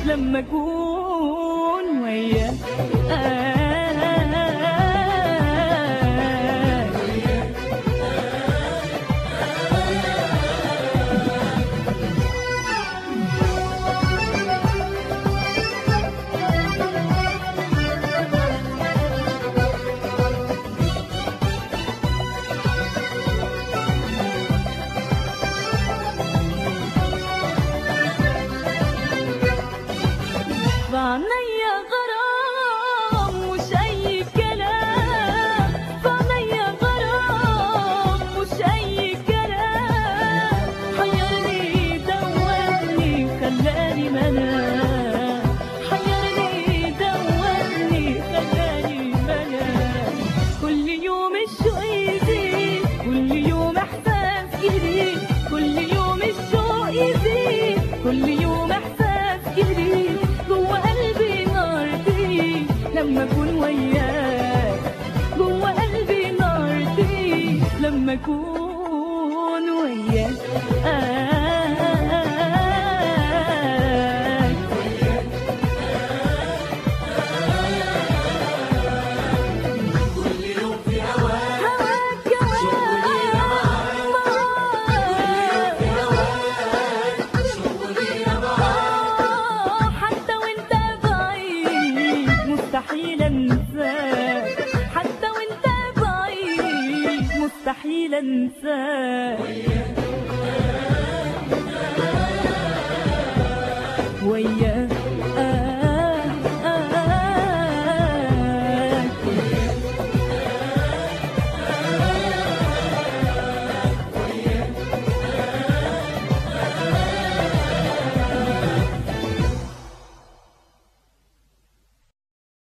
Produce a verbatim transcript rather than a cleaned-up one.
لما اكون وياك. فعنيا غرام مش أي كلام، فعنيا غرام مش أي كلام، حيرني دوبني خلاني منام، حيرني دوبني خلاني منام. كل يوم الشوق يزيد، كل يوم إحساس جديد، كل يوم الشوق يزيد، كل يوم إحساس جديد. جوا قلبي نار تقيل لما اكون وياك، جوا قلبي نار تقيل لما اكون وياك. كل يوم في هواك هواك شغلي معاك، كل يوم في هواك شغلي معاك. حتى وانت بعيد مستحيل انساك، حتى وانت بعيد مستحيل انساك. وياك